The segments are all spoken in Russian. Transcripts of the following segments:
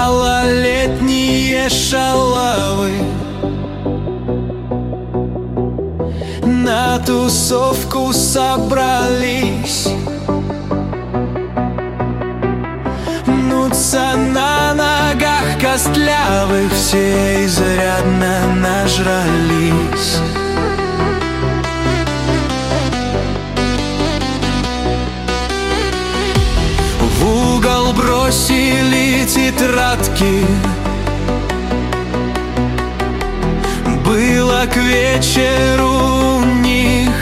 малолетние шалавы на тусовку собрались, мнутся на ногах костлявых, все изрядно нажрались. В угол бросили тетрадки, было к вечеру у них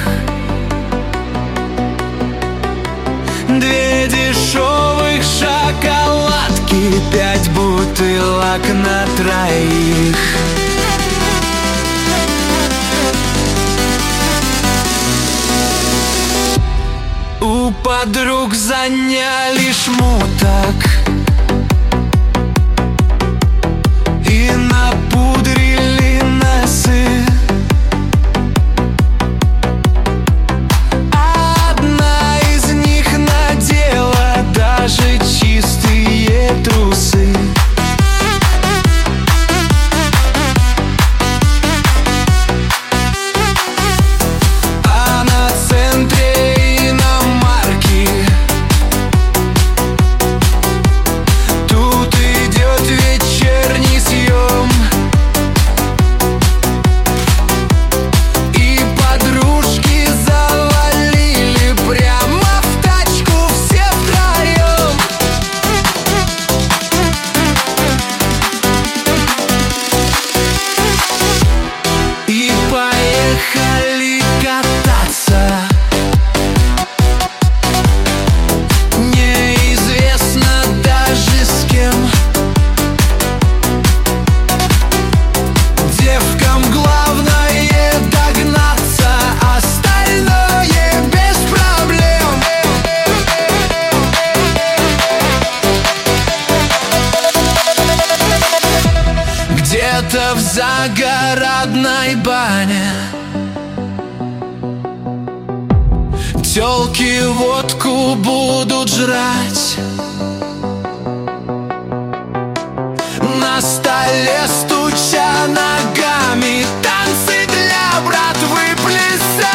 2 дешевых шоколадки, 5 бутылок на троих. У подруг заняли шмуток и напудрили носы. Одна из них надела даже чистые трусы. А на центре иномарки тут идет вечерний съем, и подружки завалили прямо в тачку все втроем. И поехали кататься. Неизвестно даже с кем. Девкам главное догнаться, остальное без проблем. Где-то в загородной бане тёлки водку будут жрать, на столе стуча ногами, танцы для братвы плясать.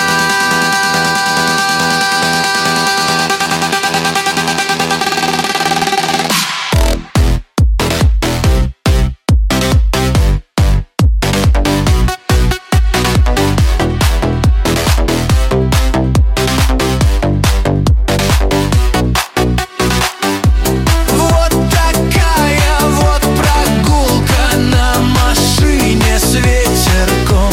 Вот такая вот прогулка на машине с ветерком.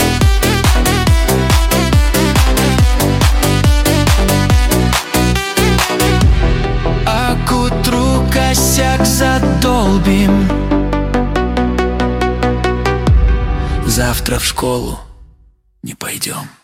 А к утру косяк задолбим. Завтра в школу не пойдем.